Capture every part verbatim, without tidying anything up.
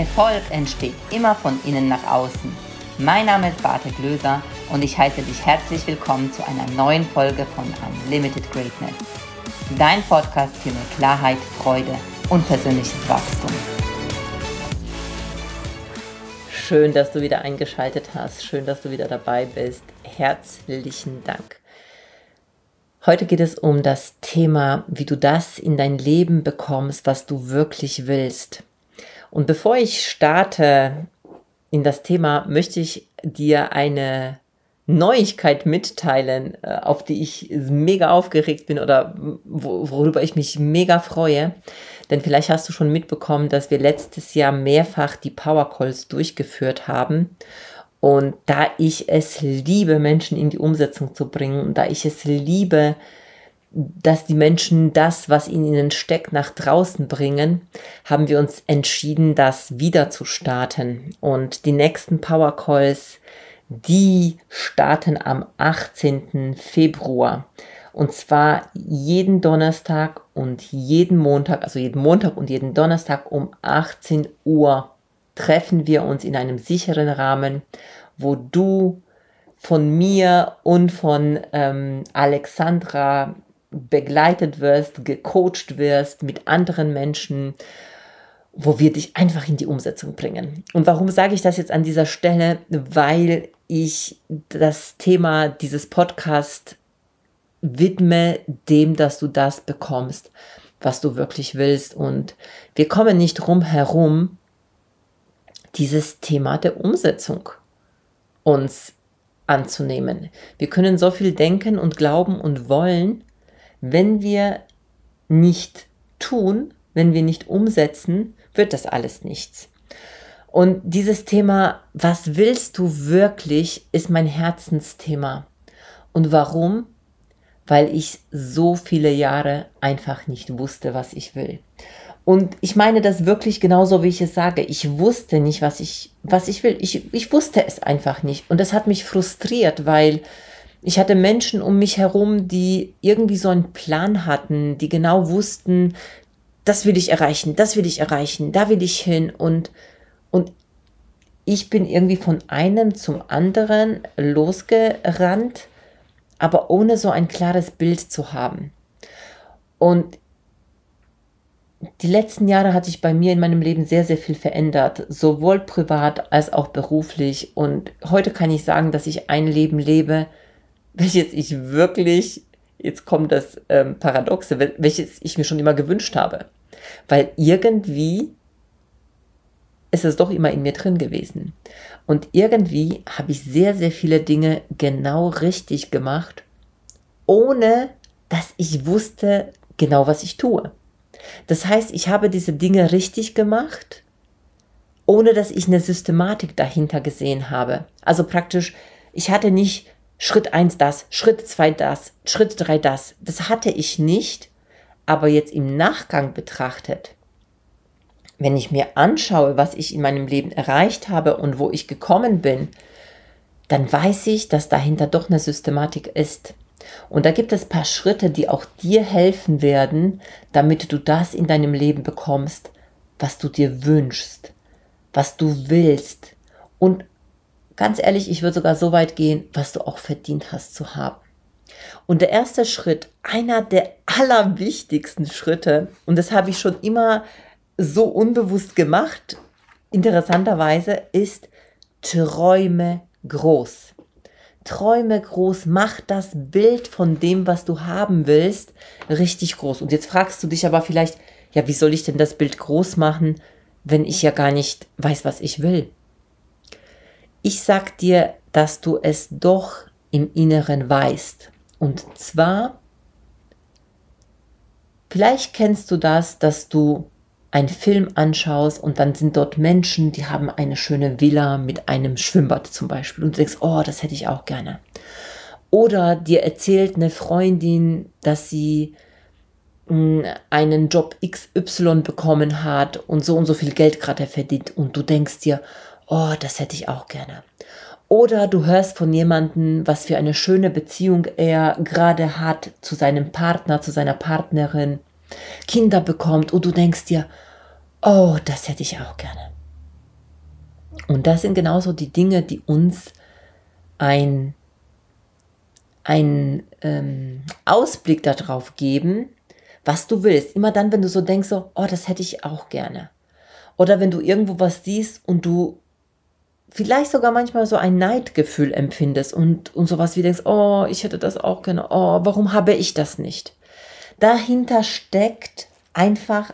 Erfolg entsteht immer von innen nach außen. Mein Name ist Bartek Löser und ich heiße dich herzlich willkommen zu einer neuen Folge von Unlimited Greatness. Dein Podcast für mehr Klarheit, Freude und persönliches Wachstum. Schön, dass du wieder eingeschaltet hast. Schön, dass du wieder dabei bist. Herzlichen Dank. Heute geht es um das Thema, wie du das in dein Leben bekommst, was du wirklich willst. Und bevor ich starte in das Thema, möchte ich dir eine Neuigkeit mitteilen, auf die ich mega aufgeregt bin oder worüber ich mich mega freue. Denn vielleicht hast du schon mitbekommen, dass wir letztes Jahr mehrfach die Power Calls durchgeführt haben. Und da ich es liebe, Menschen in die Umsetzung zu bringen, und da ich es liebe, dass die Menschen das, was in ihnen steckt, nach draußen bringen, haben wir uns entschieden, das wieder zu starten. Und die nächsten Power Calls, die starten am achtzehnten Februar. Und zwar jeden Donnerstag und jeden Montag, also jeden Montag und jeden Donnerstag um achtzehn Uhr treffen wir uns in einem sicheren Rahmen, wo du von mir und von ähm, Alexandra begleitet wirst, gecoacht wirst mit anderen Menschen, wo wir dich einfach in die Umsetzung bringen. Und warum sage ich das jetzt an dieser Stelle? Weil ich das Thema dieses Podcasts widme dem, dass du das bekommst, was du wirklich willst. Und wir kommen nicht drum herum, dieses Thema der Umsetzung uns anzunehmen. Wir können so viel denken und glauben und wollen, wenn wir nicht tun, wenn wir nicht umsetzen, wird das alles nichts. Und dieses Thema, was willst du wirklich, ist mein Herzensthema. Und warum? Weil ich so viele Jahre einfach nicht wusste, was ich will. Und ich meine das wirklich genauso, wie ich es sage. Ich wusste nicht, was ich, was ich will. Ich, ich wusste es einfach nicht. Und das hat mich frustriert, weil ich hatte Menschen um mich herum, die irgendwie so einen Plan hatten, die genau wussten, das will ich erreichen, das will ich erreichen, da will ich hin. Und, und ich bin irgendwie von einem zum anderen losgerannt, aber ohne so ein klares Bild zu haben. Und die letzten Jahre hat sich bei mir in meinem Leben sehr, sehr viel verändert, sowohl privat als auch beruflich. Und heute kann ich sagen, dass ich ein Leben lebe, welches ich wirklich, jetzt kommt das ähm, Paradoxe, welches ich mir schon immer gewünscht habe. Weil irgendwie ist es doch immer in mir drin gewesen. Und irgendwie habe ich sehr, sehr viele Dinge genau richtig gemacht, ohne dass ich wusste genau, was ich tue. Das heißt, ich habe diese Dinge richtig gemacht, ohne dass ich eine Systematik dahinter gesehen habe. Also praktisch, ich hatte nicht Schritt eins das, Schritt zwei das, Schritt drei das. Das hatte ich nicht, aber jetzt im Nachgang betrachtet, wenn ich mir anschaue, was ich in meinem Leben erreicht habe und wo ich gekommen bin, dann weiß ich, dass dahinter doch eine Systematik ist. Und da gibt es ein paar Schritte, die auch dir helfen werden, damit du das in deinem Leben bekommst, was du dir wünschst, was du willst. Und ganz ehrlich, ich würde sogar so weit gehen, was du auch verdient hast zu haben. Und der erste Schritt, einer der allerwichtigsten Schritte, und das habe ich schon immer so unbewusst gemacht, interessanterweise, ist: träume groß. Träume groß, mach das Bild von dem, was du haben willst, richtig groß. Und jetzt fragst du dich aber vielleicht, ja, wie soll ich denn das Bild groß machen, wenn ich ja gar nicht weiß, was ich will? Ich sag dir, dass du es doch im Inneren weißt. Und zwar, vielleicht kennst du das, dass du einen Film anschaust und dann sind dort Menschen, die haben eine schöne Villa mit einem Schwimmbad zum Beispiel. Und du denkst, oh, das hätte ich auch gerne. Oder dir erzählt eine Freundin, dass sie mh, einen Job X Y bekommen hat und so und so viel Geld gerade verdient. Und du denkst dir, oh, das hätte ich auch gerne. Oder du hörst von jemandem, was für eine schöne Beziehung er gerade hat zu seinem Partner, zu seiner Partnerin, Kinder bekommt und du denkst dir, oh, das hätte ich auch gerne. Und das sind genauso die Dinge, die uns ein, ein ähm, Ausblick darauf geben, was du willst. Immer dann, wenn du so denkst, so, oh, das hätte ich auch gerne. Oder wenn du irgendwo was siehst und du vielleicht sogar manchmal so ein Neidgefühl empfindest und, und sowas wie denkst, oh, ich hätte das auch gerne, oh, warum habe ich das nicht? Dahinter steckt einfach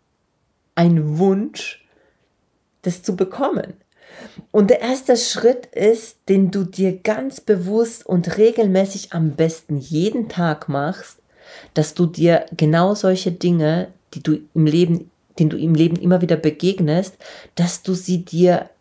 ein Wunsch, das zu bekommen. Und der erste Schritt ist, den du dir ganz bewusst und regelmäßig am besten jeden Tag machst, dass du dir genau solche Dinge, die du im Leben, denen du im Leben immer wieder begegnest, dass du sie dir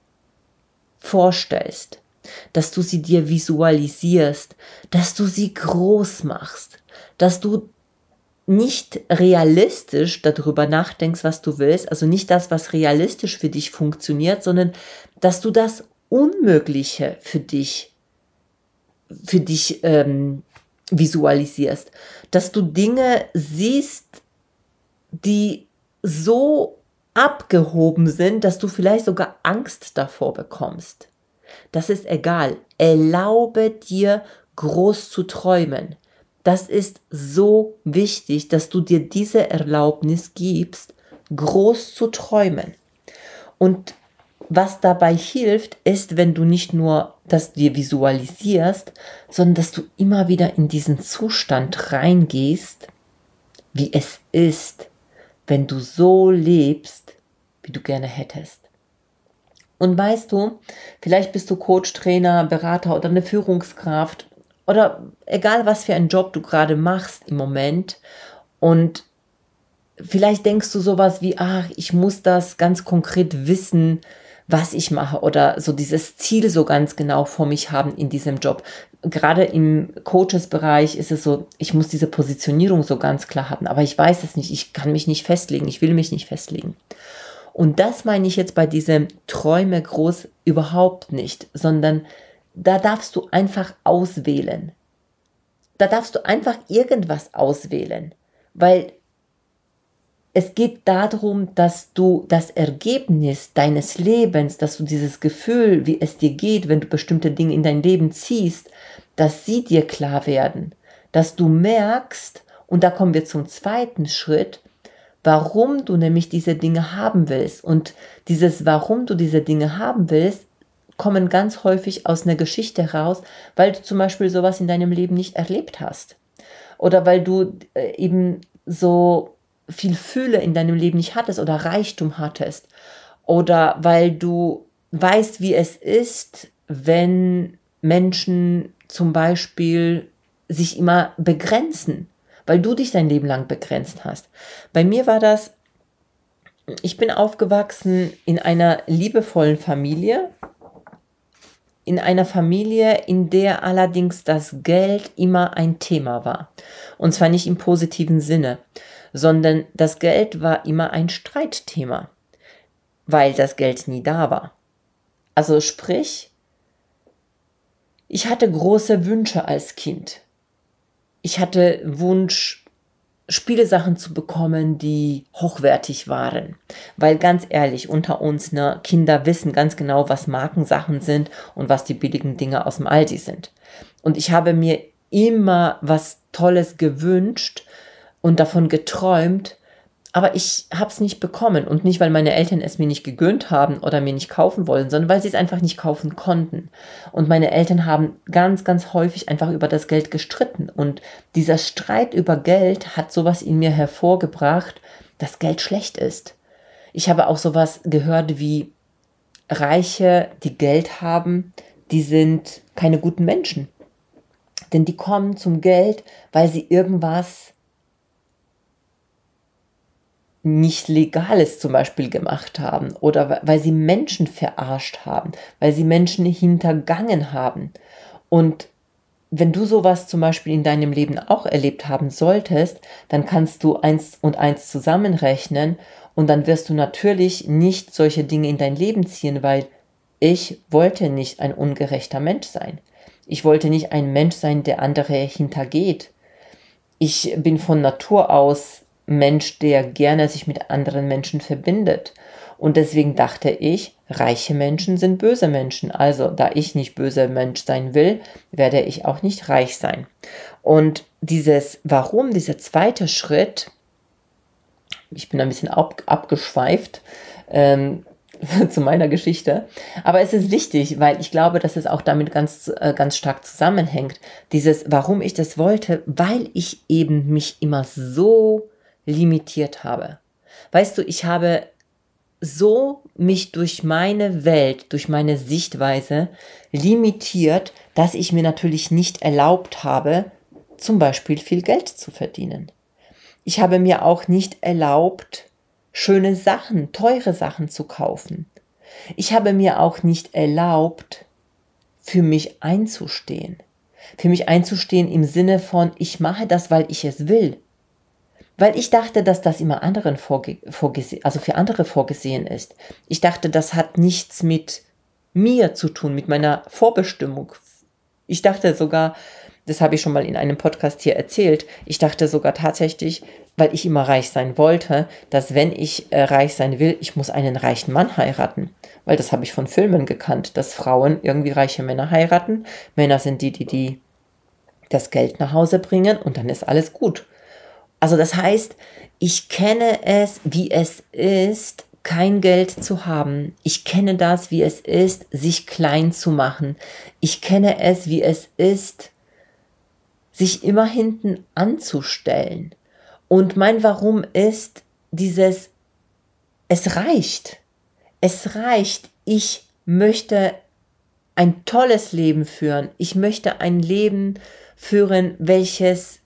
vorstellst, dass du sie dir visualisierst, dass du sie groß machst, dass du nicht realistisch darüber nachdenkst, was du willst, also nicht das, was realistisch für dich funktioniert, sondern dass du das Unmögliche für dich, für dich ähm, visualisierst, dass du Dinge siehst, die so abgehoben sind, dass du vielleicht sogar Angst davor bekommst. Das ist egal. Erlaube dir, groß zu träumen. Das ist so wichtig, dass du dir diese Erlaubnis gibst, groß zu träumen. Und was dabei hilft, ist, wenn du nicht nur das dir visualisierst, sondern dass du immer wieder in diesen Zustand reingehst, wie es ist, wenn du so lebst, wie du gerne hättest. Und weißt du, vielleicht bist du Coach, Trainer, Berater oder eine Führungskraft oder egal, was für einen Job du gerade machst im Moment, und vielleicht denkst du sowas wie, ach, ich muss das ganz konkret wissen, was ich mache, oder so dieses Ziel so ganz genau vor mich haben in diesem Job. Gerade im Coaches-Bereich ist es so, ich muss diese Positionierung so ganz klar haben, aber ich weiß es nicht, ich kann mich nicht festlegen, ich will mich nicht festlegen. Und das meine ich jetzt bei diesem Träume groß überhaupt nicht, sondern da darfst du einfach auswählen. Da darfst du einfach irgendwas auswählen, weil es geht darum, dass du das Ergebnis deines Lebens, dass du dieses Gefühl, wie es dir geht, wenn du bestimmte Dinge in dein Leben ziehst, dass sie dir klar werden, dass du merkst, und da kommen wir zum zweiten Schritt, warum du nämlich diese Dinge haben willst. Und dieses, warum du diese Dinge haben willst, kommen ganz häufig aus einer Geschichte heraus, weil du zum Beispiel sowas in deinem Leben nicht erlebt hast. Oder weil du äh, eben so viel Fülle in deinem Leben nicht hattest oder Reichtum hattest. Oder weil du weißt, wie es ist, wenn Menschen zum Beispiel sich immer begrenzen, weil du dich dein Leben lang begrenzt hast. Bei mir war das, ich bin aufgewachsen in einer liebevollen Familie, in einer Familie, in der allerdings das Geld immer ein Thema war. Und zwar nicht im positiven Sinne, sondern das Geld war immer ein Streitthema, weil das Geld nie da war. Also sprich, ich hatte große Wünsche als Kind. Ich hatte Wunsch, Spielesachen zu bekommen, die hochwertig waren. Weil ganz ehrlich, unter uns, ne, Kinder wissen ganz genau, was Markensachen sind und was die billigen Dinge aus dem Aldi sind. Und ich habe mir immer was Tolles gewünscht und davon geträumt, aber ich habe es nicht bekommen. Und nicht, weil meine Eltern es mir nicht gegönnt haben oder mir nicht kaufen wollen, sondern weil sie es einfach nicht kaufen konnten. Und meine Eltern haben ganz, ganz häufig einfach über das Geld gestritten. Und dieser Streit über Geld hat sowas in mir hervorgebracht, dass Geld schlecht ist. Ich habe auch sowas gehört wie Reiche, die Geld haben, die sind keine guten Menschen. Denn die kommen zum Geld, weil sie irgendwas nicht Legales zum Beispiel gemacht haben oder weil sie Menschen verarscht haben, weil sie Menschen hintergangen haben. Und wenn du sowas zum Beispiel in deinem Leben auch erlebt haben solltest, dann kannst du eins und eins zusammenrechnen und dann wirst du natürlich nicht solche Dinge in dein Leben ziehen, weil ich wollte nicht ein ungerechter Mensch sein. Ich wollte nicht ein Mensch sein, der andere hintergeht. Ich bin von Natur aus Mensch, der gerne sich mit anderen Menschen verbindet. Und deswegen dachte ich, reiche Menschen sind böse Menschen. Also, da ich nicht böser Mensch sein will, werde ich auch nicht reich sein. Und dieses Warum, dieser zweite Schritt, ich bin ein bisschen ab, abgeschweift ähm, zu meiner Geschichte, aber es ist wichtig, weil ich glaube, dass es auch damit ganz, äh, ganz stark zusammenhängt. Dieses, warum ich das wollte, weil ich eben mich immer so limitiert habe. Weißt du, ich habe so mich durch meine Welt, durch meine Sichtweise limitiert, dass ich mir natürlich nicht erlaubt habe, zum Beispiel viel Geld zu verdienen. Ich habe mir auch nicht erlaubt, schöne Sachen, teure Sachen zu kaufen. Ich habe mir auch nicht erlaubt, für mich einzustehen. Für mich einzustehen im Sinne von, ich mache das, weil ich es will. Weil ich dachte, dass das immer anderen vorge- vorgese- also für andere vorgesehen ist. Ich dachte, das hat nichts mit mir zu tun, mit meiner Vorbestimmung. Ich dachte sogar, das habe ich schon mal in einem Podcast hier erzählt, ich dachte sogar tatsächlich, weil ich immer reich sein wollte, dass wenn ich äh, reich sein will, ich muss einen reichen Mann heiraten. Weil das habe ich von Filmen gekannt, dass Frauen irgendwie reiche Männer heiraten. Männer sind die, die, die das Geld nach Hause bringen und dann ist alles gut. Also das heißt, ich kenne es, wie es ist, kein Geld zu haben. Ich kenne das, wie es ist, sich klein zu machen. Ich kenne es, wie es ist, sich immer hinten anzustellen. Und mein Warum ist dieses, es reicht. Es reicht. Ich möchte ein tolles Leben führen. Ich möchte ein Leben führen, welches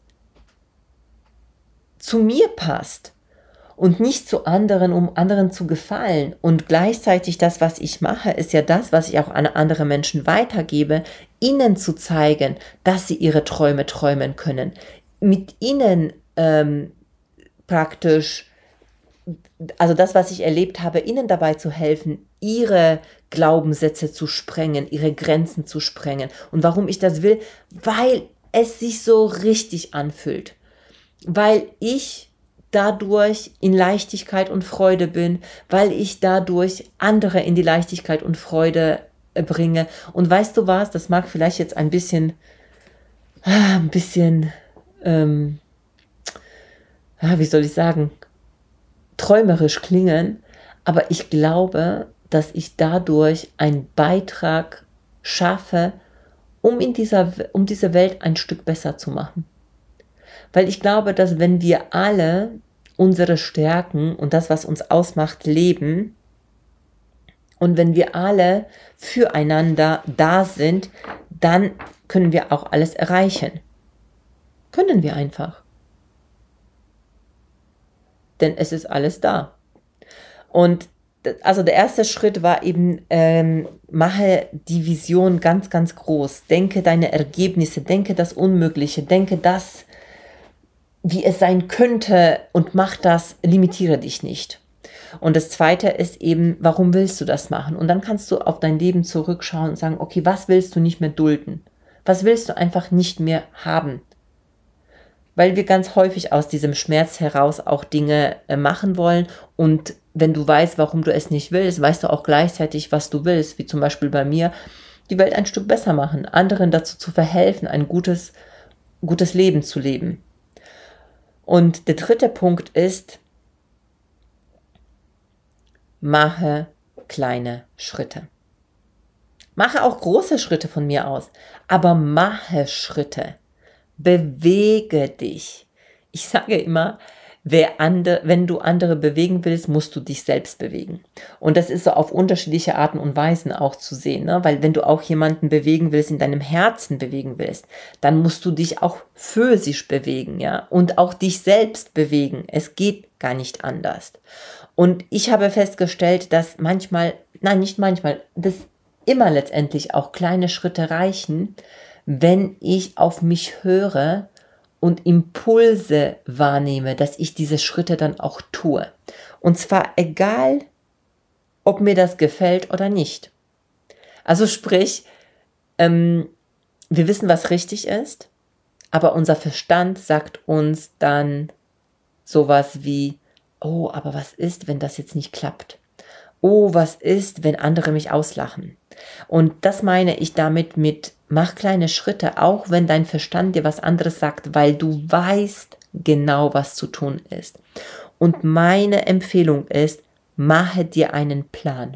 zu mir passt und nicht zu anderen, um anderen zu gefallen. Und gleichzeitig das, was ich mache, ist ja das, was ich auch an andere Menschen weitergebe, ihnen zu zeigen, dass sie ihre Träume träumen können. Mit ihnen ähm, praktisch, also das, was ich erlebt habe, ihnen dabei zu helfen, ihre Glaubenssätze zu sprengen, ihre Grenzen zu sprengen. Und warum ich das will? Weil es sich so richtig anfühlt. Weil ich dadurch in Leichtigkeit und Freude bin, weil ich dadurch andere in die Leichtigkeit und Freude bringe. Und weißt du was, das mag vielleicht jetzt ein bisschen, ein bisschen, ähm, wie soll ich sagen, träumerisch klingen, aber ich glaube, dass ich dadurch einen Beitrag schaffe, um in dieser, um diese Welt ein Stück besser zu machen. Weil ich glaube, dass wenn wir alle unsere Stärken und das, was uns ausmacht, leben und wenn wir alle füreinander da sind, dann können wir auch alles erreichen. Können wir einfach. Denn es ist alles da. Und also der erste Schritt war eben, ähm, mache die Vision ganz, ganz groß. Denke deine Ergebnisse, denke das Unmögliche, denke das, wie es sein könnte und mach das, limitiere dich nicht. Und das zweite ist eben, warum willst du das machen? Und dann kannst du auf dein Leben zurückschauen und sagen, okay, was willst du nicht mehr dulden? Was willst du einfach nicht mehr haben? Weil wir ganz häufig aus diesem Schmerz heraus auch Dinge äh, machen wollen. Und wenn du weißt, warum du es nicht willst, weißt du auch gleichzeitig, was du willst. Wie zum Beispiel bei mir, die Welt ein Stück besser machen, anderen dazu zu verhelfen, ein gutes, gutes Leben zu leben. Und der dritte Punkt ist, mache kleine Schritte. Mache auch große Schritte von mir aus, aber mache Schritte. Bewege dich. Ich sage immer, wer andere, wenn du andere bewegen willst, musst du dich selbst bewegen. Und das ist so auf unterschiedliche Arten und Weisen auch zu sehen, ne? Weil wenn du auch jemanden bewegen willst, in deinem Herzen bewegen willst, dann musst du dich auch physisch bewegen, ja, und auch dich selbst bewegen. Es geht gar nicht anders. Und ich habe festgestellt, dass manchmal, nein, nicht manchmal, dass immer letztendlich auch kleine Schritte reichen, wenn ich auf mich höre und Impulse wahrnehme, dass ich diese Schritte dann auch tue. Und zwar egal, ob mir das gefällt oder nicht. Also sprich, ähm, wir wissen, was richtig ist, aber unser Verstand sagt uns dann sowas wie, oh, aber was ist, wenn das jetzt nicht klappt? oh, was ist, wenn andere mich auslachen? Und das meine ich damit mit, mach kleine Schritte, auch wenn dein Verstand dir was anderes sagt, weil du weißt genau, was zu tun ist. Und meine Empfehlung ist, mache dir einen Plan.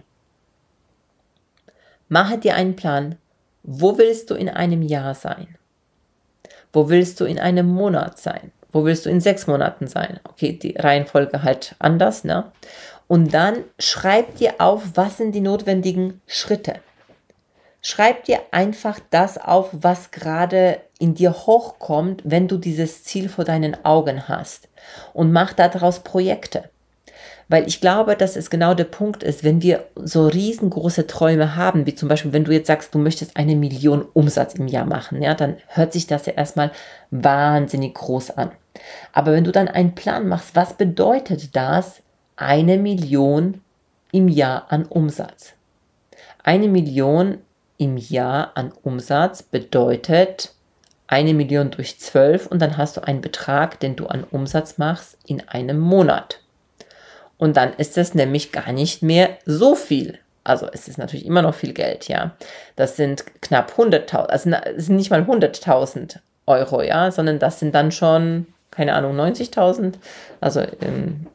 Mache dir einen Plan, wo willst du in einem Jahr sein? Wo willst du in einem Monat sein? Wo willst du in sechs Monaten sein? Okay, die Reihenfolge halt anders, ne? Und dann schreib dir auf, was sind die notwendigen Schritte. Schreib dir einfach das auf, was gerade in dir hochkommt, wenn du dieses Ziel vor deinen Augen hast. Und mach daraus Projekte. Weil ich glaube, dass es genau der Punkt ist, wenn wir so riesengroße Träume haben, wie zum Beispiel, wenn du jetzt sagst, du möchtest eine Million Umsatz im Jahr machen, ja, dann hört sich das ja erstmal wahnsinnig groß an. Aber wenn du dann einen Plan machst, was bedeutet das, eine Million im Jahr an Umsatz? Eine Million im Jahr an Umsatz bedeutet eine Million durch zwölf und dann hast du einen Betrag, den du an Umsatz machst in einem Monat. Und dann ist es nämlich gar nicht mehr so viel. Also es ist natürlich immer noch viel Geld, ja. Das sind knapp hunderttausend, also es sind nicht mal hunderttausend Euro, ja, sondern das sind dann schon, keine Ahnung, neunzigtausend. Also, ähm,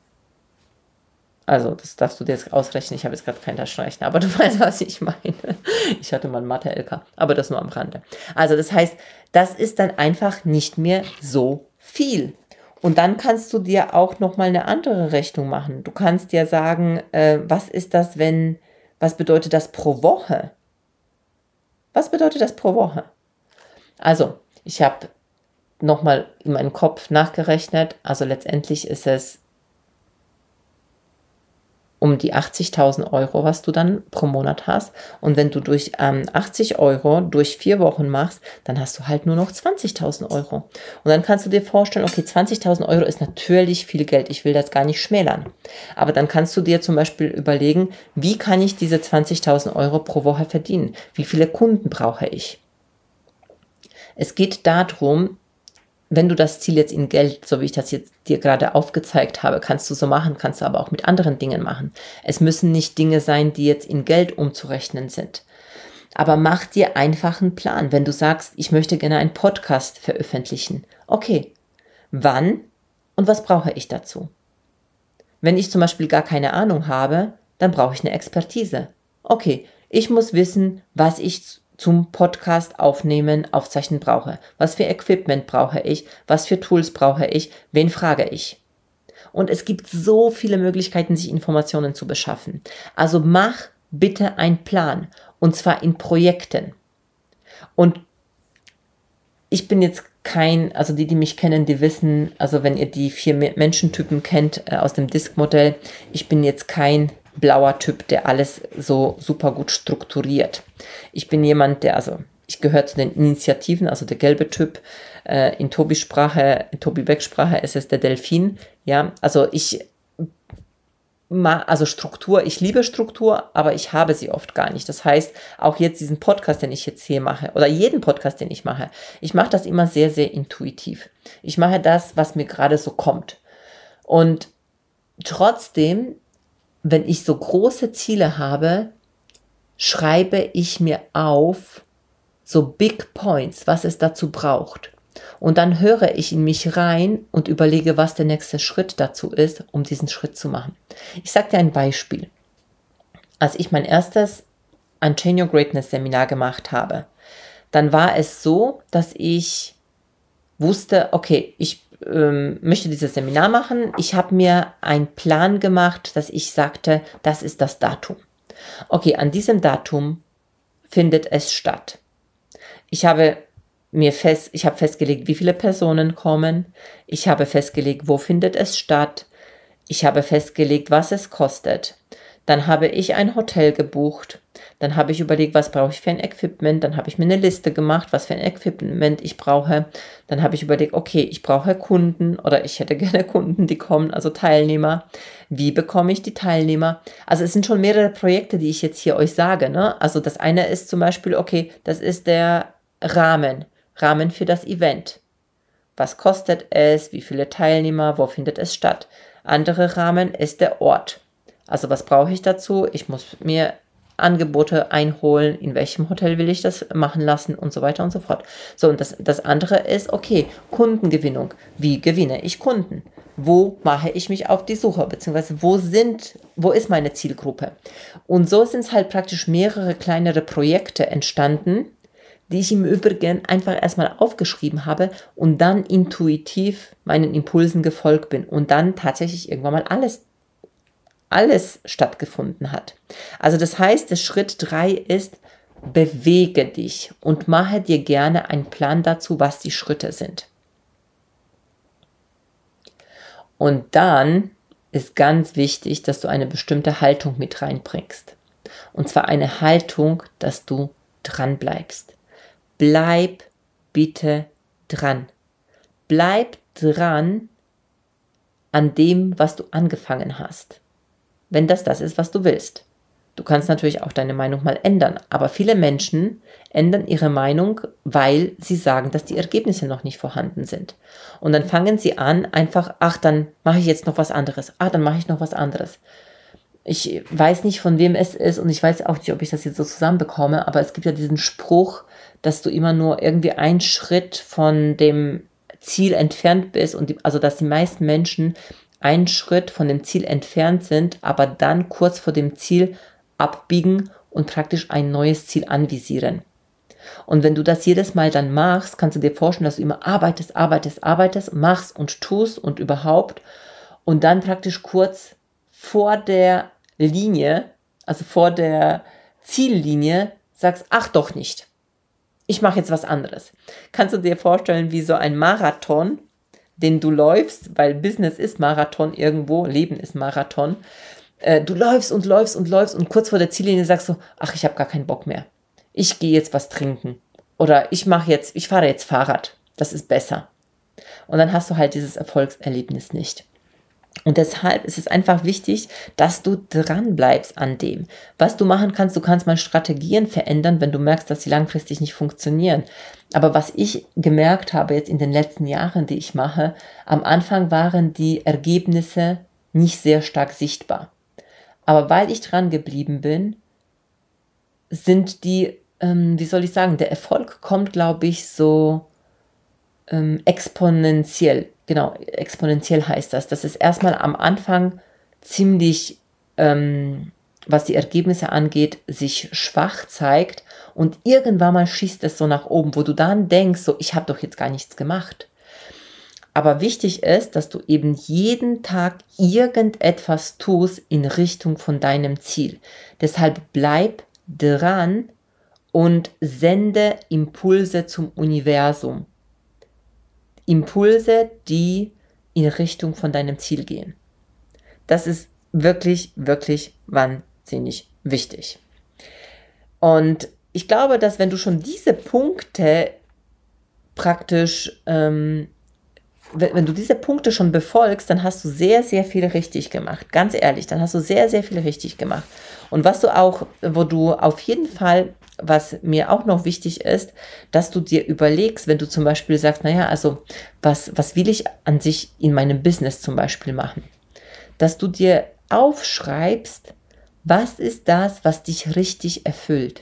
also das darfst du dir jetzt ausrechnen. Ich habe jetzt gerade keinen Taschenrechner, aber du weißt, was ich meine. Ich hatte mal Mathe-L K, aber das nur am Rande. Also das heißt, das ist dann einfach nicht mehr so viel. Und dann kannst du dir auch nochmal eine andere Rechnung machen. Du kannst dir sagen, äh, was ist das, wenn, was bedeutet das pro Woche? Was bedeutet das pro Woche? Also, ich habe nochmal in meinem Kopf nachgerechnet. Also letztendlich ist es um die achtzigtausend Euro, was du dann pro Monat hast. Und wenn du durch ähm, achtzig Euro durch vier Wochen machst, dann hast du halt nur noch zwanzigtausend Euro. Und dann kannst du dir vorstellen, okay, zwanzigtausend Euro ist natürlich viel Geld. Ich will das gar nicht schmälern. Aber dann kannst du dir zum Beispiel überlegen, wie kann ich diese zwanzigtausend Euro pro Woche verdienen? Wie viele Kunden brauche ich? Es geht darum, wenn du das Ziel jetzt in Geld, so wie ich das jetzt dir gerade aufgezeigt habe, kannst du so machen, kannst du aber auch mit anderen Dingen machen. Es müssen nicht Dinge sein, die jetzt in Geld umzurechnen sind. Aber mach dir einfach einen Plan. Wenn du sagst, ich möchte gerne einen Podcast veröffentlichen. Okay, wann und was brauche ich dazu? Wenn ich zum Beispiel gar keine Ahnung habe, dann brauche ich eine Expertise. Okay, ich muss wissen, was ich zum Podcast aufnehmen, aufzeichnen brauche. Was für Equipment brauche ich? Was für Tools brauche ich? Wen frage ich? Und es gibt so viele Möglichkeiten, sich Informationen zu beschaffen. Also mach bitte einen Plan. Und zwar in Projekten. Und ich bin jetzt kein, also die, die mich kennen, die wissen, also wenn ihr die vier Menschentypen kennt äh, aus dem D I S C-Modell, ich bin jetzt kein blauer Typ, der alles so super gut strukturiert. Ich bin jemand, der, also ich gehöre zu den Initiativen, also der gelbe Typ. Äh, in Tobis Sprache, in Tobi Becks Sprache ist es der Delfin. Ja, also ich, also Struktur, ich liebe Struktur, aber ich habe sie oft gar nicht. Das heißt, auch jetzt diesen Podcast, den ich jetzt hier mache, oder jeden Podcast, den ich mache, ich mache das immer sehr, sehr intuitiv. Ich mache das, was mir gerade so kommt. Und trotzdem, wenn ich so große Ziele habe, schreibe ich mir auf so Big Points, was es dazu braucht. Und dann höre ich in mich rein und überlege, was der nächste Schritt dazu ist, um diesen Schritt zu machen. Ich sage dir ein Beispiel. Als ich mein erstes Unchain Your Greatness Seminar gemacht habe, dann war es so, dass ich wusste, okay, ich ähm, möchte dieses Seminar machen. Ich habe mir einen Plan gemacht, dass ich sagte, das ist das Datum. Okay, an diesem Datum findet es statt. Ich habe mir fest, ich habe festgelegt, wie viele Personen kommen. Ich habe festgelegt, wo findet es statt. Ich habe festgelegt, was es kostet. Dann habe ich ein Hotel gebucht. Dann habe ich überlegt, was brauche ich für ein Equipment. Dann habe ich mir eine Liste gemacht, was für ein Equipment ich brauche. Dann habe ich überlegt, okay, ich brauche Kunden oder ich hätte gerne Kunden, die kommen, also Teilnehmer. Wie bekomme ich die Teilnehmer? Also es sind schon mehrere Projekte, die ich jetzt hier euch sage, ne? Also das eine ist zum Beispiel, okay, das ist der Rahmen, Rahmen für das Event. Was kostet es? Wie viele Teilnehmer? Wo findet es statt? Andere Rahmen ist der Ort. Also was brauche ich dazu? Ich muss mir Angebote einholen, in welchem Hotel will ich das machen lassen und so weiter und so fort. So, und das, das andere ist, okay, Kundengewinnung. Wie gewinne ich Kunden? Wo mache ich mich auf die Suche? Beziehungsweise wo sind, wo ist meine Zielgruppe? Und so sind es halt praktisch mehrere kleinere Projekte entstanden, die ich im Übrigen einfach erstmal aufgeschrieben habe und dann intuitiv meinen Impulsen gefolgt bin und dann tatsächlich irgendwann mal alles alles stattgefunden hat. Also das heißt, der Schritt drei ist, bewege dich und mache dir gerne einen Plan dazu, was die Schritte sind. Und dann ist ganz wichtig, dass du eine bestimmte Haltung mit reinbringst. Und zwar eine Haltung, dass du dran bleibst. Bleib bitte dran. Bleib dran an dem, was du angefangen hast. Wenn das das ist, was du willst. Du kannst natürlich auch deine Meinung mal ändern, aber viele Menschen ändern ihre Meinung, weil sie sagen, dass die Ergebnisse noch nicht vorhanden sind. Und dann fangen sie an, einfach, ach, dann mache ich jetzt noch was anderes, ach, dann mache ich noch was anderes. Ich weiß nicht, von wem es ist und ich weiß auch nicht, ob ich das jetzt so zusammenbekomme, aber es gibt ja diesen Spruch, dass du immer nur irgendwie einen Schritt von dem Ziel entfernt bist und die, also dass die meisten Menschen einen Schritt von dem Ziel entfernt sind, aber dann kurz vor dem Ziel abbiegen und praktisch ein neues Ziel anvisieren. Und wenn du das jedes Mal dann machst, kannst du dir vorstellen, dass du immer arbeitest, arbeitest, arbeitest, machst und tust und überhaupt und dann praktisch kurz vor der Linie, also vor der Ziellinie, sagst, ach doch nicht, ich mache jetzt was anderes. Kannst du dir vorstellen, wie so ein Marathon, den du läufst, weil Business ist Marathon irgendwo, Leben ist Marathon. Äh, du läufst und läufst und läufst und kurz vor der Ziellinie sagst du, ach, ich habe gar keinen Bock mehr. Ich gehe jetzt was trinken. Oder ich mache jetzt, ich fahre jetzt Fahrrad. Das ist besser. Und dann hast du halt dieses Erfolgserlebnis nicht. Und deshalb ist es einfach wichtig, dass du dran bleibst an dem. Was du machen kannst, du kannst mal Strategien verändern, wenn du merkst, dass sie langfristig nicht funktionieren. Aber was ich gemerkt habe jetzt in den letzten Jahren, die ich mache, am Anfang waren die Ergebnisse nicht sehr stark sichtbar. Aber weil ich dran geblieben bin, sind die, ähm, wie soll ich sagen, der Erfolg kommt, glaube ich, so ähm, exponentiell. Genau, exponentiell heißt das. Das ist erstmal am Anfang ziemlich, ähm, was die Ergebnisse angeht, sich schwach zeigt und irgendwann mal schießt es so nach oben, wo du dann denkst, so, ich habe doch jetzt gar nichts gemacht. Aber wichtig ist, dass du eben jeden Tag irgendetwas tust in Richtung von deinem Ziel. Deshalb bleib dran und sende Impulse zum Universum. Impulse, die in Richtung von deinem Ziel gehen. Das ist wirklich, wirklich wahnsinnig wichtig. Und ich glaube, dass wenn du schon diese Punkte praktisch, ähm, wenn, wenn du diese Punkte schon befolgst, dann hast du sehr, sehr viel richtig gemacht. Ganz ehrlich, dann hast du sehr, sehr viel richtig gemacht. Und was du auch, wo du auf jeden Fall, was mir auch noch wichtig ist, dass du dir überlegst, wenn du zum Beispiel sagst, naja, also was, was will ich an sich in meinem Business zum Beispiel machen? Dass du dir aufschreibst, was ist das, was dich richtig erfüllt?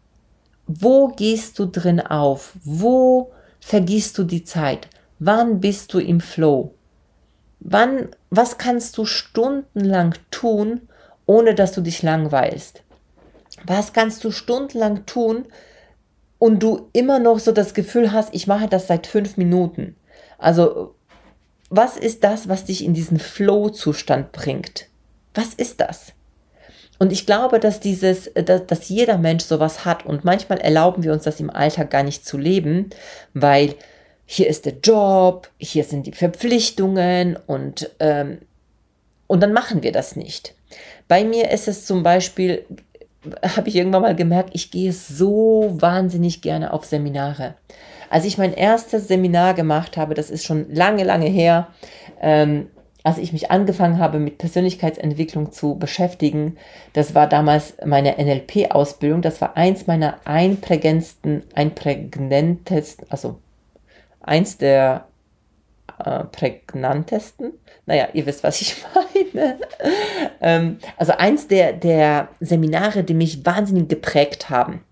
Wo gehst du drin auf? Wo vergisst du die Zeit? Wann bist du im Flow? Wann, was kannst du stundenlang tun, ohne dass du dich langweilst? Was kannst du stundenlang tun und du immer noch so das Gefühl hast, ich mache das seit fünf Minuten? Also, was ist das, was dich in diesen Flow-Zustand bringt? Was ist das? Und ich glaube, dass dieses, dass, dass jeder Mensch sowas hat und manchmal erlauben wir uns das im Alltag gar nicht zu leben, weil hier ist der Job, hier sind die Verpflichtungen und, ähm, und dann machen wir das nicht. Bei mir ist es zum Beispiel, habe ich irgendwann mal gemerkt, ich gehe so wahnsinnig gerne auf Seminare. Als ich mein erstes Seminar gemacht habe, das ist schon lange, lange her, ähm, als ich mich angefangen habe, mit Persönlichkeitsentwicklung zu beschäftigen, das war damals meine N L P-Ausbildung, das war eins meiner einprägendsten, einprägnentesten, also eins der äh, prägnantesten. Naja, ihr wisst, was ich meine. ähm, also eins der, der Seminare, die mich wahnsinnig geprägt haben.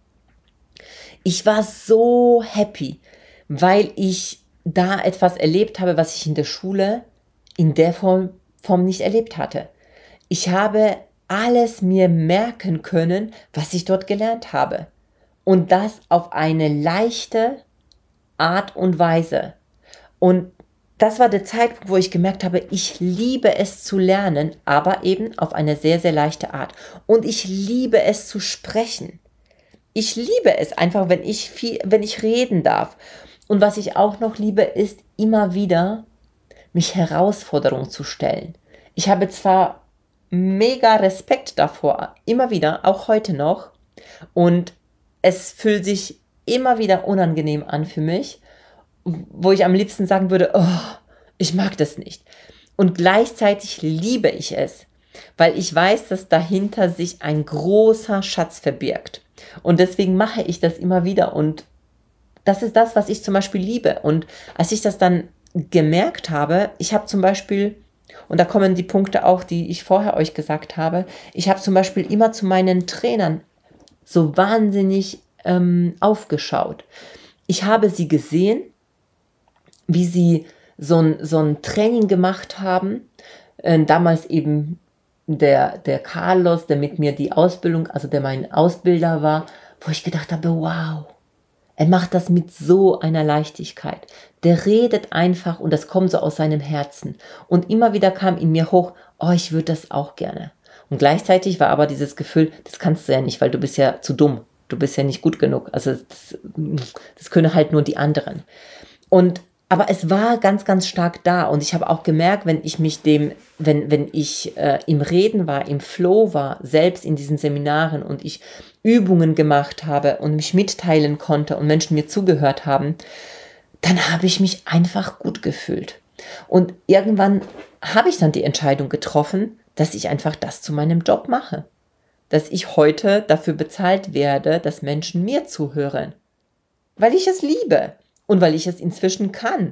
Ich war so happy, weil ich da etwas erlebt habe, was ich in der Schule in der Form, Form nicht erlebt hatte. Ich habe alles mir merken können, was ich dort gelernt habe. Und das auf eine leichte Art und Weise. Und das war der Zeitpunkt, wo ich gemerkt habe, ich liebe es zu lernen, aber eben auf eine sehr, sehr leichte Art. Und ich liebe es zu sprechen. Ich liebe es einfach, wenn ich viel, wenn ich reden darf. Und was ich auch noch liebe, ist immer wieder mich Herausforderungen zu stellen. Ich habe zwar mega Respekt davor, immer wieder, auch heute noch. Und es fühlt sich immer wieder unangenehm an für mich, wo ich am liebsten sagen würde, oh, ich mag das nicht. Und gleichzeitig liebe ich es, weil ich weiß, dass dahinter sich ein großer Schatz verbirgt. Und deswegen mache ich das immer wieder. Und das ist das, was ich zum Beispiel liebe. Und als ich das dann gemerkt habe, ich habe zum Beispiel, und da kommen die Punkte auch, die ich vorher euch gesagt habe, ich habe zum Beispiel immer zu meinen Trainern so wahnsinnig ähm, aufgeschaut. Ich habe sie gesehen, wie sie so ein, so ein Training gemacht haben, äh, damals eben der, der Carlos, der mit mir die Ausbildung, also der mein Ausbilder war, wo ich gedacht habe, wow, er macht das mit so einer Leichtigkeit. Der redet einfach und das kommt so aus seinem Herzen. Und immer wieder kam in mir hoch, oh, ich würde das auch gerne. Und gleichzeitig war aber dieses Gefühl, das kannst du ja nicht, weil du bist ja zu dumm. Du bist ja nicht gut genug. Also das, das können halt nur die anderen. Und aber es war ganz, ganz stark da. Und ich habe auch gemerkt, wenn ich mich dem, wenn, wenn ich äh, im Reden war, im Flow war, selbst in diesen Seminaren und ich Übungen gemacht habe und mich mitteilen konnte und Menschen mir zugehört haben, dann habe ich mich einfach gut gefühlt. Und irgendwann habe ich dann die Entscheidung getroffen, dass ich einfach das zu meinem Job mache. Dass ich heute dafür bezahlt werde, dass Menschen mir zuhören. Weil ich es liebe. Und weil ich es inzwischen kann.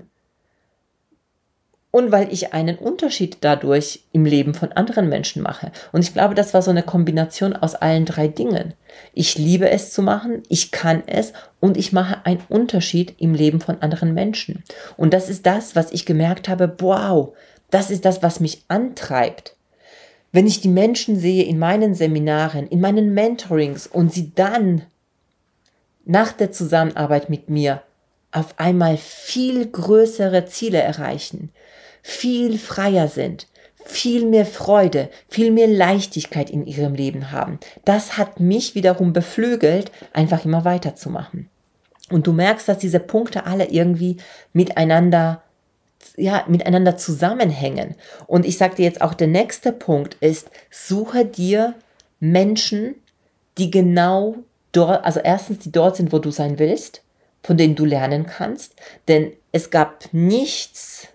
Und weil ich einen Unterschied dadurch im Leben von anderen Menschen mache. Und ich glaube, das war so eine Kombination aus allen drei Dingen. Ich liebe es zu machen, ich kann es und ich mache einen Unterschied im Leben von anderen Menschen. Und das ist das, was ich gemerkt habe, wow, das ist das, was mich antreibt. Wenn ich die Menschen sehe in meinen Seminaren, in meinen Mentorings und sie dann nach der Zusammenarbeit mit mir auf einmal viel größere Ziele erreichen, viel freier sind, viel mehr Freude, viel mehr Leichtigkeit in ihrem Leben haben. Das hat mich wiederum beflügelt, einfach immer weiterzumachen. Und du merkst, dass diese Punkte alle irgendwie miteinander, ja, miteinander zusammenhängen. Und ich sage dir jetzt auch, der nächste Punkt ist, suche dir Menschen, die genau dort, also erstens, die dort sind, wo du sein willst, von denen du lernen kannst, denn es gab nichts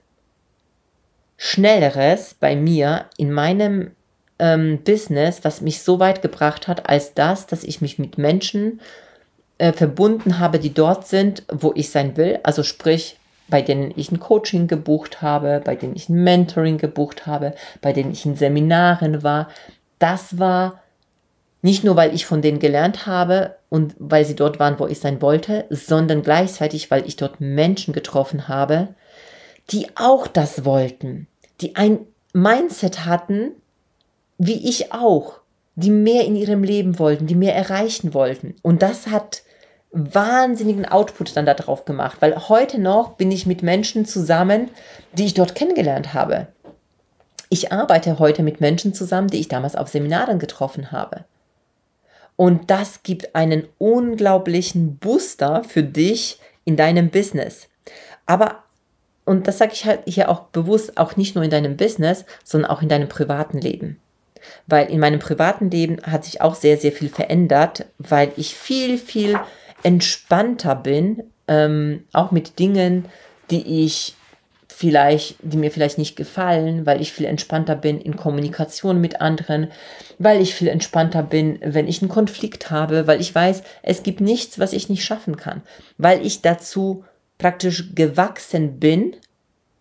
Schnelleres bei mir in meinem ähm, Business, was mich so weit gebracht hat, als das, dass ich mich mit Menschen äh, verbunden habe, die dort sind, wo ich sein will, also sprich, bei denen ich ein Coaching gebucht habe, bei denen ich ein Mentoring gebucht habe, bei denen ich in Seminaren war. Das war nicht nur, weil ich von denen gelernt habe und weil sie dort waren, wo ich sein wollte, sondern gleichzeitig, weil ich dort Menschen getroffen habe, die auch das wollten, die ein Mindset hatten, wie ich auch, die mehr in ihrem Leben wollten, die mehr erreichen wollten. Und das hat wahnsinnigen Output dann darauf gemacht, weil heute noch bin ich mit Menschen zusammen, die ich dort kennengelernt habe. Ich arbeite heute mit Menschen zusammen, die ich damals auf Seminaren getroffen habe. Und das gibt einen unglaublichen Booster für dich in deinem Business. Aber, und das sage ich halt hier auch bewusst, auch nicht nur in deinem Business, sondern auch in deinem privaten Leben. Weil in meinem privaten Leben hat sich auch sehr, sehr viel verändert, weil ich viel, viel entspannter bin, ähm, auch mit Dingen, die ich vielleicht, die mir vielleicht nicht gefallen, weil ich viel entspannter bin in Kommunikation mit anderen, weil ich viel entspannter bin, wenn ich einen Konflikt habe, weil ich weiß, es gibt nichts, was ich nicht schaffen kann, weil ich dazu praktisch gewachsen bin,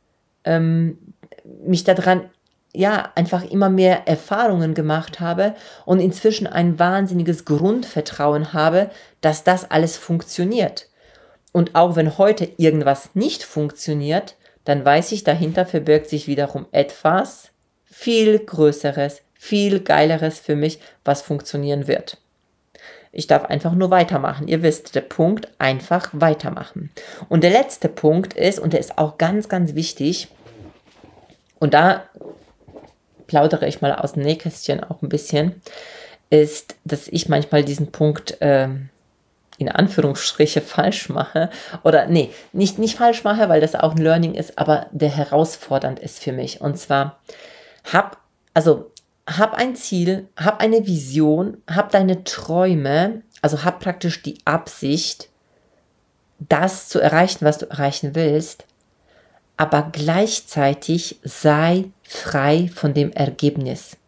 ähm, mich daran, ja, einfach immer mehr Erfahrungen gemacht habe und inzwischen ein wahnsinniges Grundvertrauen habe, dass das alles funktioniert. Und auch wenn heute irgendwas nicht funktioniert, dann weiß ich, dahinter verbirgt sich wiederum etwas viel Größeres, viel Geileres für mich, was funktionieren wird. Ich darf einfach nur weitermachen. Ihr wisst, der Punkt, einfach weitermachen. Und der letzte Punkt ist, und der ist auch ganz, ganz wichtig, und da plaudere ich mal aus dem Nähkästchen auch ein bisschen, ist, dass ich manchmal diesen Punkt äh, in Anführungsstriche falsch mache. Oder nee, nicht, nicht falsch mache, weil das auch ein Learning ist, aber der herausfordernd ist für mich. Und zwar, hab, also hab ein Ziel, hab eine Vision, hab deine Träume, also hab praktisch die Absicht, das zu erreichen, was du erreichen willst, aber gleichzeitig sei frei von dem Ergebnis.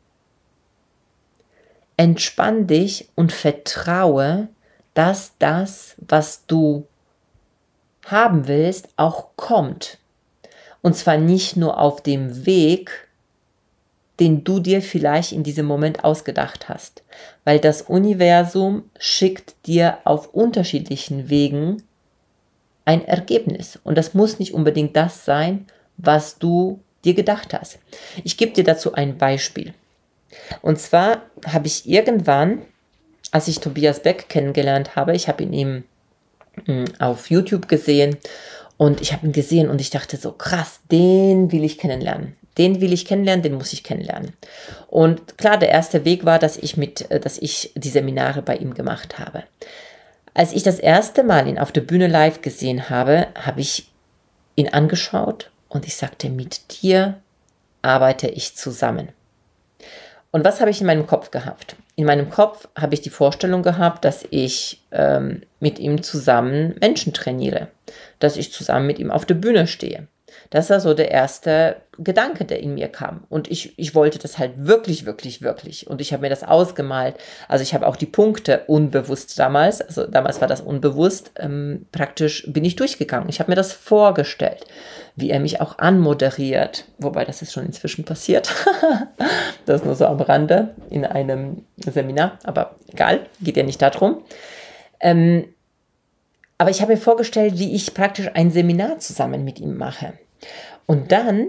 Entspann dich und vertraue, dass das, was du haben willst, auch kommt. Und zwar nicht nur auf dem Weg, den du dir vielleicht in diesem Moment ausgedacht hast. Weil das Universum schickt dir auf unterschiedlichen Wegen ein Ergebnis. Und das muss nicht unbedingt das sein, was du dir gedacht hast. Ich gebe dir dazu ein Beispiel. Und zwar habe ich irgendwann, als ich Tobias Beck kennengelernt habe, ich habe ihn eben auf YouTube gesehen und ich habe ihn gesehen und ich dachte so, krass, den will ich kennenlernen. Den will ich kennenlernen, den muss ich kennenlernen. Und klar, der erste Weg war, dass ich, mit, dass ich die Seminare bei ihm gemacht habe. Als ich das erste Mal ihn auf der Bühne live gesehen habe, habe ich ihn angeschaut und ich sagte, mit dir arbeite ich zusammen. Und was habe ich in meinem Kopf gehabt? In meinem Kopf habe ich die Vorstellung gehabt, dass ich ähm, mit ihm zusammen Menschen trainiere, dass ich zusammen mit ihm auf der Bühne stehe. Das war so der erste Gedanke, der in mir kam. Und ich, ich wollte das halt wirklich, wirklich, wirklich. Und ich habe mir das ausgemalt. Also ich habe auch die Punkte unbewusst damals, also damals war das unbewusst, ähm, praktisch bin ich durchgegangen. Ich habe mir das vorgestellt, wie er mich auch anmoderiert. Wobei, das ist schon inzwischen passiert. Das nur so am Rande in einem Seminar. Aber egal, geht ja nicht darum. Ähm, aber ich habe mir vorgestellt, wie ich praktisch ein Seminar zusammen mit ihm mache. Und dann,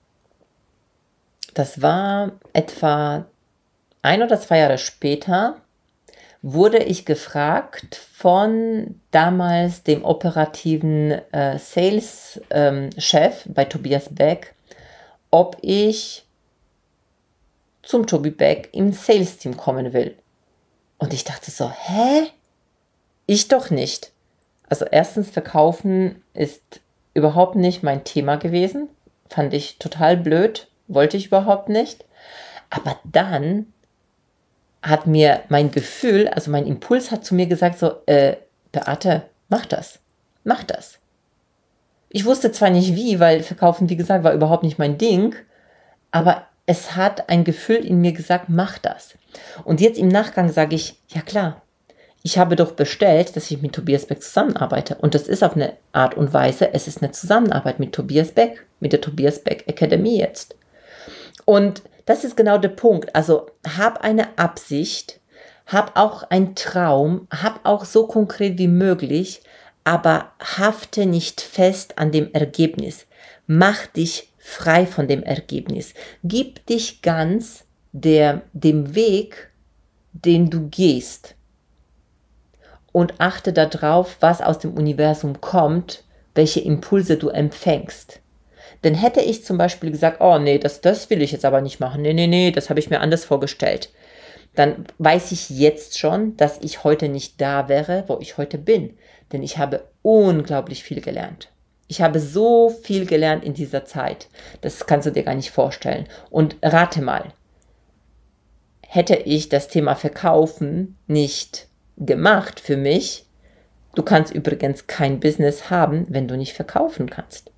das war etwa ein oder zwei Jahre später, wurde ich gefragt von damals dem operativen äh, Sales-Chef ähm, bei Tobias Beck, ob ich zum Tobi Beck im Sales-Team kommen will. Und ich dachte so, hä? Ich doch nicht. Also erstens, Verkaufen ist überhaupt nicht mein Thema gewesen. Fand ich total blöd. Wollte ich überhaupt nicht. Aber dann hat mir mein Gefühl, also mein Impuls hat zu mir gesagt so, äh, Beate, mach das. Mach das. Ich wusste zwar nicht wie, weil Verkaufen, wie gesagt, war überhaupt nicht mein Ding. Aber es hat ein Gefühl in mir gesagt, mach das. Und jetzt im Nachgang sage ich, ja klar. Ich habe doch bestellt, dass ich mit Tobias Beck zusammenarbeite. Und das ist auf eine Art und Weise, es ist eine Zusammenarbeit mit Tobias Beck, mit der Tobias Beck Academy jetzt. Und das ist genau der Punkt. Also hab eine Absicht, hab auch einen Traum, hab auch so konkret wie möglich, aber hafte nicht fest an dem Ergebnis. Mach dich frei von dem Ergebnis. Gib dich ganz der, dem Weg, den du gehst. Und achte darauf, was aus dem Universum kommt, welche Impulse du empfängst. Denn hätte ich zum Beispiel gesagt, oh nee, das, das will ich jetzt aber nicht machen, nee, nee, nee, das habe ich mir anders vorgestellt, dann weiß ich jetzt schon, dass ich heute nicht da wäre, wo ich heute bin. Denn ich habe unglaublich viel gelernt. Ich habe so viel gelernt in dieser Zeit, das kannst du dir gar nicht vorstellen. Und rate mal, hätte ich das Thema Verkaufen nicht gemacht für mich. Du kannst übrigens kein Business haben, wenn du nicht verkaufen kannst.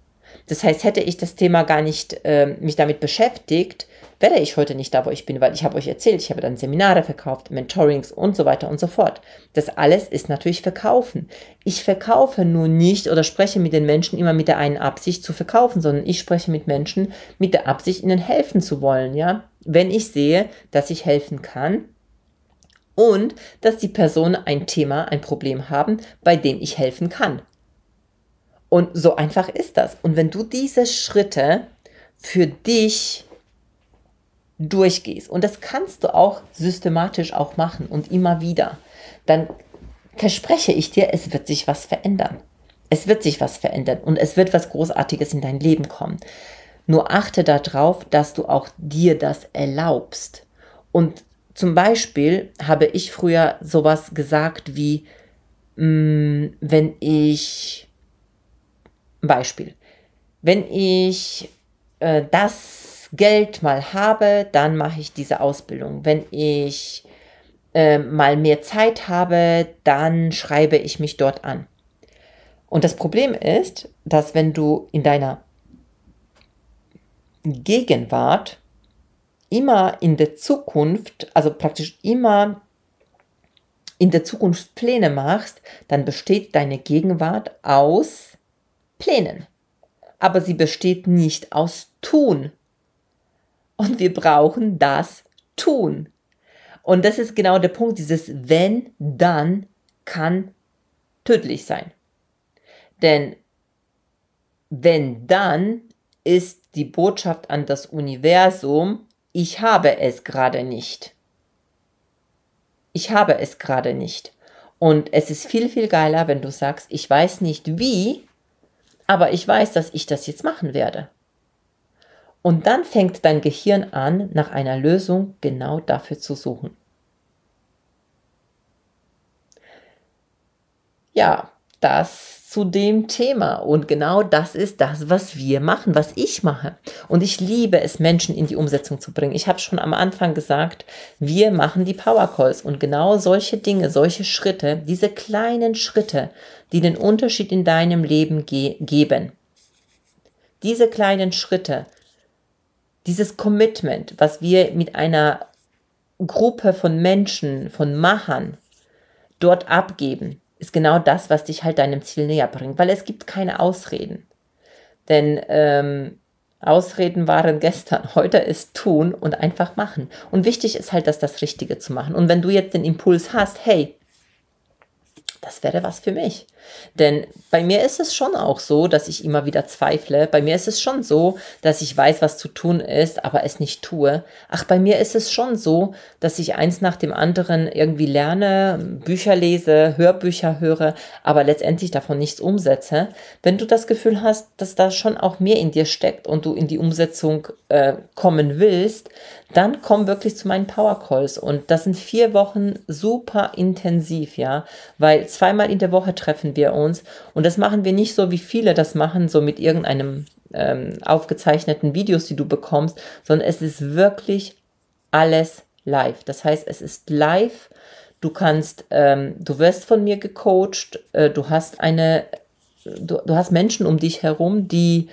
Das heißt, hätte ich das Thema gar nicht äh, mich damit beschäftigt, wäre ich heute nicht da, wo ich bin, weil ich habe euch erzählt, ich habe dann Seminare verkauft, Mentorings und so weiter und so fort. Das alles ist natürlich Verkaufen. Ich verkaufe nur nicht oder spreche mit den Menschen immer mit der einen Absicht zu verkaufen, sondern ich spreche mit Menschen mit der Absicht, ihnen helfen zu wollen, ja. Wenn ich sehe, dass ich helfen kann und dass die Personen ein Thema, ein Problem haben, bei dem ich helfen kann. Und so einfach ist das. Und wenn du diese Schritte für dich durchgehst, und das kannst du auch systematisch auch machen und immer wieder, dann verspreche ich dir, es wird sich was verändern. Es wird sich was verändern und es wird was Großartiges in dein Leben kommen. Nur achte darauf, dass du auch dir das erlaubst. Und zum Beispiel habe ich früher sowas gesagt wie, mh, wenn ich Beispiel. Wenn ich äh, das Geld mal habe, dann mache ich diese Ausbildung. Wenn ich äh, mal mehr Zeit habe, dann schreibe ich mich dort an. Und das Problem ist, dass wenn du in deiner Gegenwart immer in der Zukunft, also praktisch immer in der Zukunft Pläne machst, dann besteht deine Gegenwart aus Plänen. Aber sie besteht nicht aus Tun. Und wir brauchen das Tun. Und das ist genau der Punkt, dieses wenn, dann kann tödlich sein. Denn wenn, dann ist die Botschaft an das Universum, ich habe es gerade nicht. Ich habe es gerade nicht. Und es ist viel, viel geiler, wenn du sagst, ich weiß nicht wie, aber ich weiß, dass ich das jetzt machen werde. Und dann fängt dein Gehirn an, nach einer Lösung genau dafür zu suchen. Ja, das zu dem Thema. Und genau das ist das, was wir machen, was ich mache. Und ich liebe es, Menschen in die Umsetzung zu bringen. Ich habe schon am Anfang gesagt, wir machen die Power Calls. Und genau solche Dinge, solche Schritte, diese kleinen Schritte, die den Unterschied in deinem Leben ge- geben. Diese kleinen Schritte, dieses Commitment, was wir mit einer Gruppe von Menschen, von Machern dort abgeben, ist genau das, was dich halt deinem Ziel näher bringt, weil es gibt keine Ausreden. Denn ähm, Ausreden waren gestern, heute ist tun und einfach machen. Und wichtig ist halt, dass das Richtige zu machen. Und wenn du jetzt den Impuls hast, hey, das wäre was für mich. Denn bei mir ist es schon auch so, dass ich immer wieder zweifle. Bei mir ist es schon so, dass ich weiß, was zu tun ist, aber es nicht tue. Ach, bei mir ist es schon so, dass ich eins nach dem anderen irgendwie lerne, Bücher lese, Hörbücher höre, aber letztendlich davon nichts umsetze. Wenn du das Gefühl hast, dass da schon auch mehr in dir steckt und du in die Umsetzung äh, kommen willst, dann komm wirklich zu meinen Power Calls. Und das sind vier Wochen super intensiv, ja, weil zweimal in der Woche treffen wir uns und das machen wir nicht so, wie viele das machen, so mit irgendeinem ähm, aufgezeichneten Videos, die du bekommst, sondern es ist wirklich alles live. Das heißt, es ist live, du kannst, ähm, du wirst von mir gecoacht, äh, du hast eine, du, du hast Menschen um dich herum, die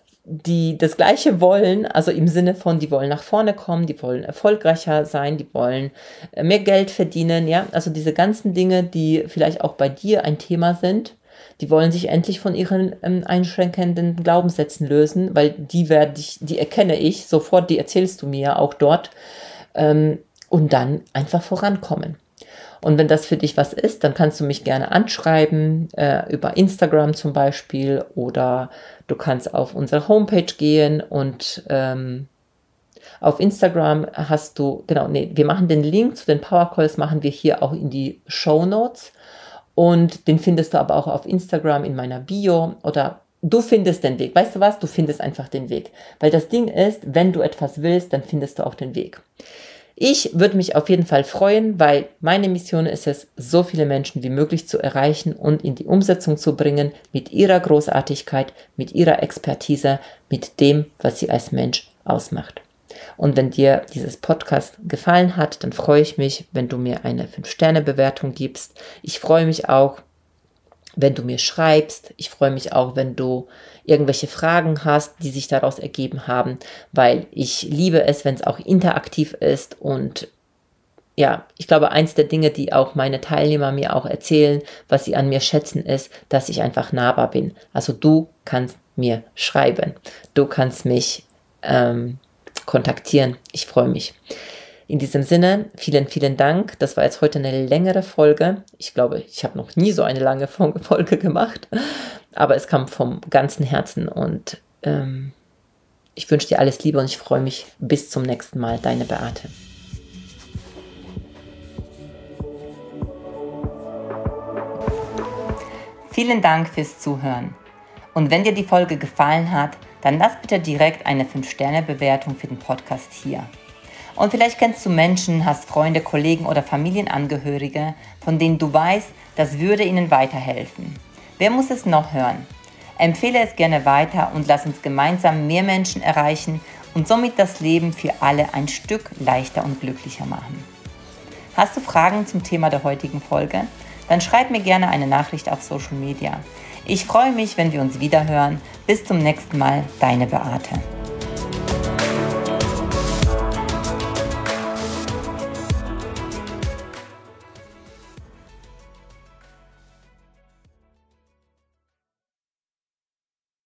die das Gleiche wollen, also im Sinne von, die wollen nach vorne kommen, die wollen erfolgreicher sein, die wollen mehr Geld verdienen, ja, also diese ganzen Dinge, die vielleicht auch bei dir ein Thema sind, die wollen sich endlich von ihren ähm, einschränkenden Glaubenssätzen lösen, weil die werde ich, die erkenne ich sofort, die erzählst du mir ja auch dort, ähm, und dann einfach vorankommen. Und wenn das für dich was ist, dann kannst du mich gerne anschreiben, äh, über Instagram zum Beispiel, oder du kannst auf unsere Homepage gehen und ähm, auf Instagram hast du, genau, nee, wir machen den Link zu den Power Calls, machen wir hier auch in die Show Notes und den findest du aber auch auf Instagram in meiner Bio oder du findest den Weg. Weißt du was? Du findest einfach den Weg. Weil das Ding ist, wenn du etwas willst, dann findest du auch den Weg. Ich würde mich auf jeden Fall freuen, weil meine Mission ist es, so viele Menschen wie möglich zu erreichen und in die Umsetzung zu bringen mit ihrer Großartigkeit, mit ihrer Expertise, mit dem, was sie als Mensch ausmacht. Und wenn dir dieses Podcast gefallen hat, dann freue ich mich, wenn du mir eine fünf Sterne Bewertung gibst. Ich freue mich auch, wenn du mir schreibst. Ich freue mich auch, wenn du irgendwelche Fragen hast, die sich daraus ergeben haben, weil ich liebe es, wenn es auch interaktiv ist. Und ja, ich glaube, eins der Dinge, die auch meine Teilnehmer mir auch erzählen, was sie an mir schätzen, ist, dass ich einfach nahbar bin. Also du kannst mir schreiben, du kannst mich ähm, kontaktieren. Ich freue mich. In diesem Sinne, vielen, vielen Dank. Das war jetzt heute eine längere Folge. Ich glaube, ich habe noch nie so eine lange Folge gemacht, aber es kam vom ganzen Herzen und ähm, ich wünsche dir alles Liebe und ich freue mich. Bis zum nächsten Mal. Deine Beate. Vielen Dank fürs Zuhören. Und wenn dir die Folge gefallen hat, dann lass bitte direkt eine fünf Sterne Bewertung für den Podcast hier. Und vielleicht kennst du Menschen, hast Freunde, Kollegen oder Familienangehörige, von denen du weißt, das würde ihnen weiterhelfen. Wer muss es noch hören? Empfehle es gerne weiter und lass uns gemeinsam mehr Menschen erreichen und somit das Leben für alle ein Stück leichter und glücklicher machen. Hast du Fragen zum Thema der heutigen Folge? Dann schreib mir gerne eine Nachricht auf Social Media. Ich freue mich, wenn wir uns wiederhören. Bis zum nächsten Mal, deine Beate.